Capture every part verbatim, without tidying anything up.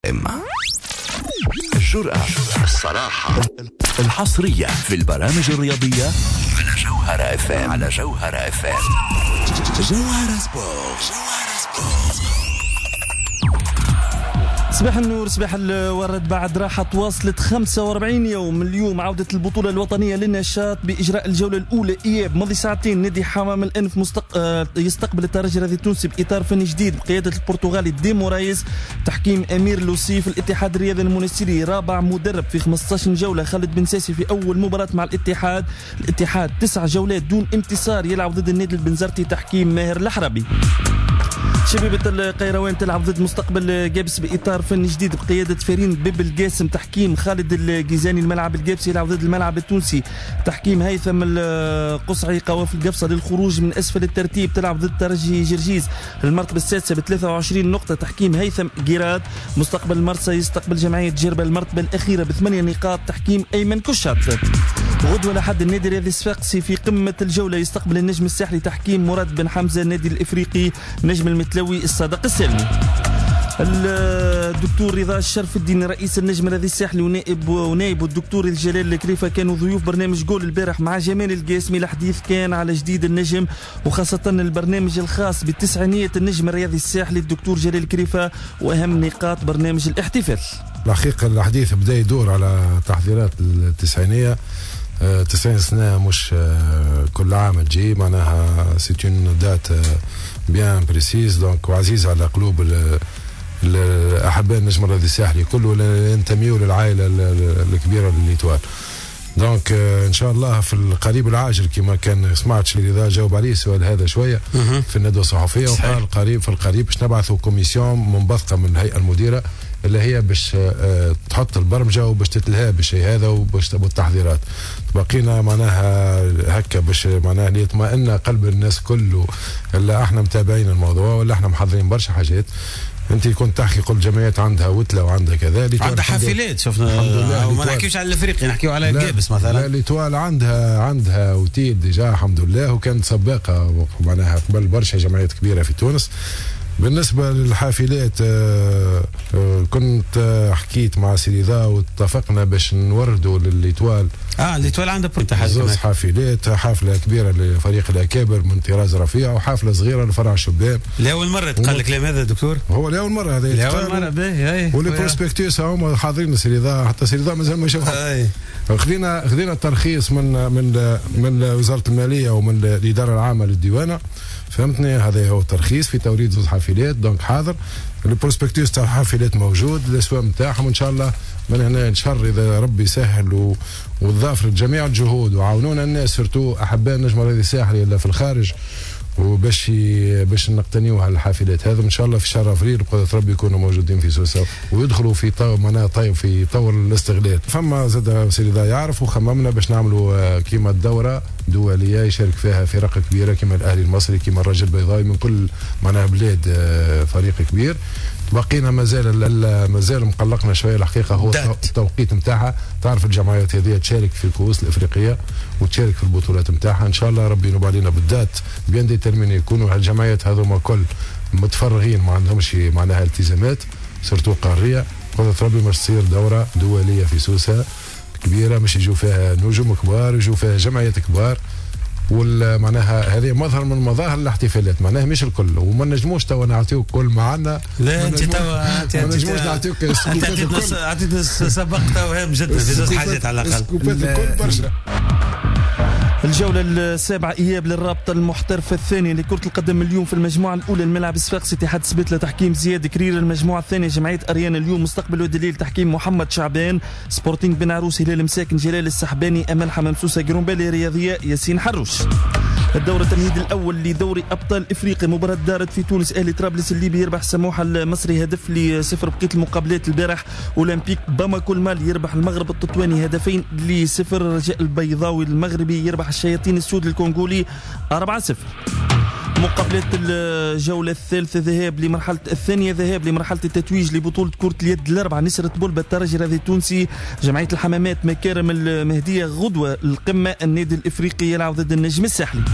الجرأة، الصراحة، الحصرية في البرامج الرياضية على جوهرة اف ام. على جوهرة اف ام. جوهرة سبورت. صباح النور، صباح الورد. بعد راحة واصلت خمسة وأربعين يوم اليوم عودة البطولة الوطنية للنشاط بإجراء الجولة الأولى إياب. ماضي ساعتين نادي حمام الأنف مستق... يستقبل الترجي الرياضي التونسي بإطار فني جديد بقيادة البرتغالي دي مورايز، تحكيم أمير لوسيف. الاتحاد الرياضي المنستيري رابع مدرب في خمسة عشر جولة، خالد بن ساسي في أول مباراة مع الاتحاد. الاتحاد تسع جولات دون انتصار، يلعب ضد النادي البنزرتي تحكيم ماهر الحربي. شبيبة القيروان تلعب ضد مستقبل جابس بإطار فني جديد بقيادة فرين بيب القاسم، تحكيم خالد الجيزاني. الملعب الجابسي يلعب ضد الملعب التونسي تحكيم هيثم القصعي. قوافل القفصة للخروج من أسفل الترتيب تلعب ضد ترجي جرجيز المرتبة السادسة ب ثلاثة وعشرين نقطة، تحكيم هيثم جيراد. مستقبل مرسى يستقبل جمعية جربة المرتبة الأخيرة بثمانية نقاط، تحكيم أيمن كشات. غدوة لحد النادي الرياضي الصفاقسي في قمة الجولة يستقبل النجم الساحلي تحكيم مراد بن حمزة. النادي الإفريقي نجم المتلوي الصادق السلمي. الدكتور رضا الشرف الدين رئيس النجم الرياضي الساحلي ونائب ونائب الدكتور الجلال الكريفة كانوا ضيوف برنامج جول البارح مع جمال القاسمي. الحديث كان على جديد النجم وخاصة البرنامج الخاص بتسعينية النجم الرياضي الساحلي الدكتور جلال الكريفة وأهم نقاط برنامج الاحتفال. الحقيقة الحديث بدأ يدور على تحضيرات التسعينية. تسعين سنة مش كل عام تجي، معناها سيت اون دات بيان بريسيز دونك وعزيز على قلوب الأحباء النجم الرياضي الساحلي كله ينتميوا للعائلة الكبيرة للإيتوال. دونك ان شاء الله في القريب العاجل كما كان سمعت رضا جاوب عليه السؤال هذا شويه في الندوه الصحفيه، وقال قريب في القريب باش نبعثوا كوميسيون منبثقه من الهيئه المديره اللي هي باش تحط البرمجه وباش تتلهى بالشيء هذا وباش تبوا التحضيرات. بقينا معناها هكا باش معناها ليطمئن قلب الناس كله الا احنا متابعين الموضوع ولا احنا محضرين برشا حاجات. انت كنت تحكي قل جمعيات عندها وتله وعندها كذا، عندها حافلات شفنا، وما نحكيوش على الافريقي نحكيو على الجابس مثلا. لا ليتوال عندها عندها وتيل ديجا الحمد لله، وكانت سباقه معناها قبل برشا جمعيات كبيره في تونس. بالنسبة للحافلات آه آه كنت آه حكيت مع سيريذا واتفقنا باش نوردوا للإيتوال. اه الإيتوال عندها زوز حافلات، حافلة كبيرة لفريق الأكابر من طراز رفيع وحافلة صغيرة لفرع الشباب. لأول مرة تقال الكلام هذا دكتور؟ هو لأول مرة هذا لأول مرة باهي. والبروسبكتوس هم حاضرين سيريذا، حتى سيريذا مازال ما شافها. خذينا خذينا الترخيص من من من وزارة المالية ومن الإدارة العامة للديوانة، فهمتني؟ هذا هو الترخيص في توريد زوج حافلات دونك حاضر. البروسبكتوس تاع الحافلات موجود، الاسواق نتاعهم ان شاء الله من هنا ان شاء الله اذا ربي يسهل وتضاف لجميع الجهود وعاونونا الناس سورتو احباء النجم الرياضي الساحلي اللي في الخارج وباش باش نقتنيوا هالحافلات هذا ان شاء الله في شهر افريل بقدرة ربي يكونوا موجودين في سوسه ويدخلوا في طو معناها طيب في طور الاستغلال. فما زاد سيدي يعرف وخممنا باش نعملوا كيما الدوره دوليه يشارك فيها فرق كبيره كيما الاهلي المصري كيما الرجل البيضاوي من كل معناها بلاد فريق كبير. بقينا مازال مازال مقلقنا شويه الحقيقه هو التوقيت نتاعها. تعرف الجمعيات هذه تشارك في الكؤوس الافريقيه وتشارك في البطولات نتاعها ان شاء الله ربي ينوب علينا بالذات بيان ديترمين يكونوا الجمعيات هذوما كل متفرغين ما عندهمش معناها التزامات سورتو قاريه. قدرة ربي مش تصير دوره دوليه في سوسه كبيره مش يجوا فيها نجوم كبار يجوا فيها جمعيات كبار. والمعناها هذه مظهر من مظاهر الاحتفالات معناها مش الكل وما نجموش توا نعطيوك كل معنا. لا انت توا انت ما نجموش نعطيوك انت عطيتنا سبق توا هام جدا في زوج حاجات على الاقل. سكوبات الكل برشا. الجولة السابعة إياب للرابطة المحترفة الثانية لكرة القدم اليوم في المجموعة الأولى الملعب الصفاقسي اتحاد سبيت لتحكيم زياد كرير. المجموعة الثانية جمعية أريانا اليوم مستقبل ودليل تحكيم محمد شعبان. سبورتينغ بن عروس هلال مساكن جلال السحباني أمل حمام سوسة جرومبالي رياضية ياسين حروش. الدورة التمهيد الأول لدوري أبطال إفريقيا مباراة دارت في تونس. أهلي طرابلس الليبي يربح سموحة المصري هدف لصفر. بقية المقابلات البارح أولمبيك باماكو المالي يربح المغرب التطواني هدفين لصفر. رجاء البيضاوي المغربي يربح الشياطين السود الكونغولي أربعة صفر. مقابلة الجولة الثالثة ذهاب لمرحلة الثانية ذهاب لمرحلة التتويج لبطولة كرة اليد الأربعة نسرة بولبا الترجي الرياضي التونسي جمعية الحمامات مكارم المهدية غدوة القمة. النادي الإفريقي يلعب ضد النجم الساحلي.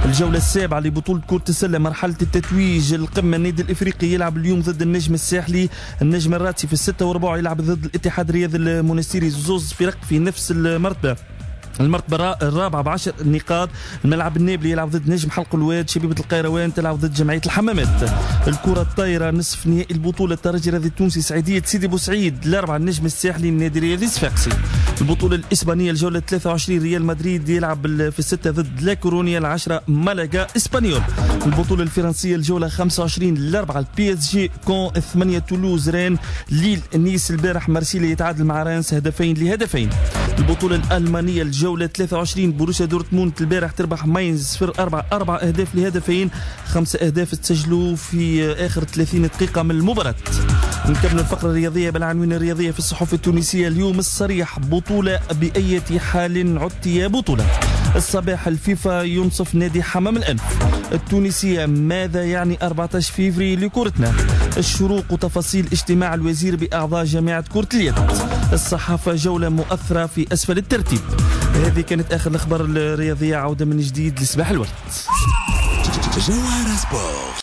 الجولة السابعة لبطولة كرة السلة مرحلة التتويج القمة. النادي الإفريقي يلعب اليوم ضد النجم الساحلي. النجم الراتي في الستة وربع يلعب ضد الاتحاد الرياضي المنستيري، زوز فرق في نفس المرتبة. المرتبة الرابعة بعشر نقاط. الملعب النابلي يلعب ضد نجم حلق الواد. شبيبة القيروان تلعب ضد جمعية الحمامات. الكرة الطايرة نصف نهائي البطولة الترجي الرياضي التونسي سعيدية سيدي بوسعيد الأربعة النجم الساحلي النادي الرياضي صفاقسي. البطولة الإسبانية الجولة ثلاثة وعشرين ريال مدريد يلعب في الستة ضد لا كورونيا. العشرة مالاغا إسبانيول. البطولة الفرنسية الجولة خمسة وعشرين الأربعة البي اس جي كون ثمانية تولوز رين ليل نيس. البارح مارسيليا يتعادل مع رانس هدفين لهدفين. البطولة الألمانية الجولة ثلاثة وعشرين بروسيا دورتموند البارح تربح ماينز صفر أربعة أربعة أهداف لهدفين. خمسة أهداف تسجلوا في آخر ثلاثين دقيقة من المباراة. نكمل الفقرة الرياضية بالعناوين الرياضية في الصحف التونسية اليوم. الصريح بطولة بأية حال عدت يا بطولة. الصباح الفيفا ينصف نادي حمام الأنف. التونسية ماذا يعني أربعة عشر فيفري لكرتنا. الشروق وتفاصيل اجتماع الوزير بأعضاء جامعة كرة اليد. الصحافة جولة مؤثرة في أسفل الترتيب. هذه كانت آخر الأخبار الرياضية. عودة من جديد لصباح الورد. جوهرة سبورت.